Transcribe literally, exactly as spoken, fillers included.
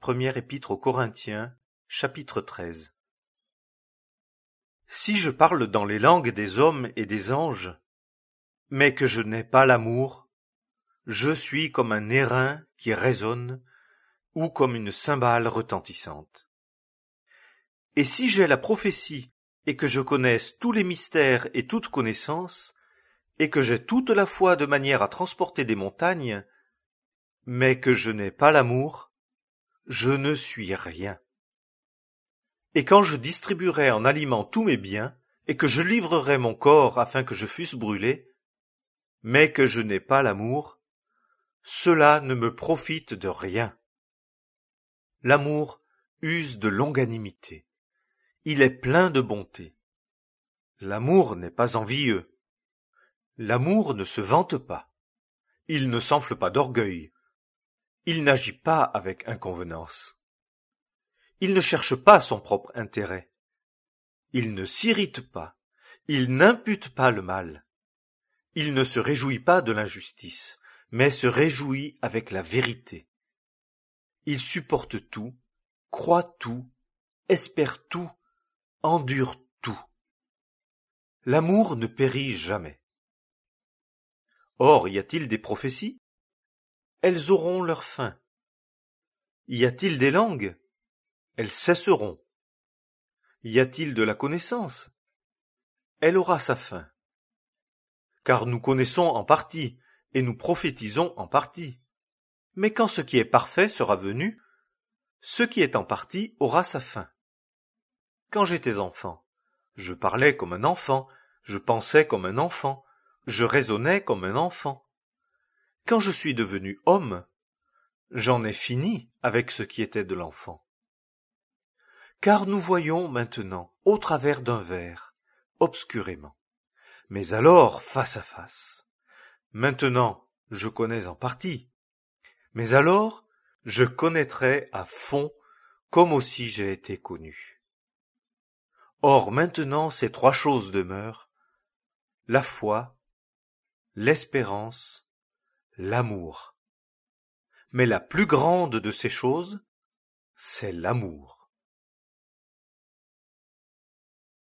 Première épître aux Corinthiens, chapitre treize. Si je parle dans les langues des hommes et des anges, mais que je n'ai pas l'amour, je suis comme un airain qui résonne ou comme une cymbale retentissante. Et si j'ai la prophétie et que je connaisse tous les mystères et toute connaissance, et que j'ai toute la foi de manière à transporter des montagnes, mais que je n'ai pas l'amour, je ne suis rien. Et quand je distribuerai en aliments tous mes biens, et que je livrerai mon corps afin que je fusse brûlé, mais que je n'ai pas l'amour, cela ne me profite de rien. L'amour use de longanimité. Il est plein de bonté. L'amour n'est pas envieux. L'amour ne se vante pas. Il ne s'enfle pas d'orgueil. Il n'agit pas avec inconvenance. Il ne cherche pas son propre intérêt. Il ne s'irrite pas. Il n'impute pas le mal. Il ne se réjouit pas de l'injustice, mais se réjouit avec la vérité. Il supporte tout, croit tout, espère tout, endure tout. L'amour ne périt jamais. Or, y a-t-il des prophéties? Elles auront leur fin. Y a-t-il des langues? Elles cesseront. Y a-t-il de la connaissance? Elle aura sa fin. Car nous connaissons en partie, et nous prophétisons en partie. Mais quand ce qui est parfait sera venu, ce qui est en partie aura sa fin. Quand j'étais enfant, je parlais comme un enfant, je pensais comme un enfant, je raisonnais comme un enfant. Quand je suis devenu homme, j'en ai fini avec ce qui était de l'enfant. Car nous voyons maintenant au travers d'un verre, obscurément, mais alors face à face. Maintenant, je connais en partie, mais alors, je connaîtrai à fond comme aussi j'ai été connu. Or maintenant ces trois choses demeurent, la foi, l'espérance, l'amour. Mais la plus grande de ces choses, c'est l'amour.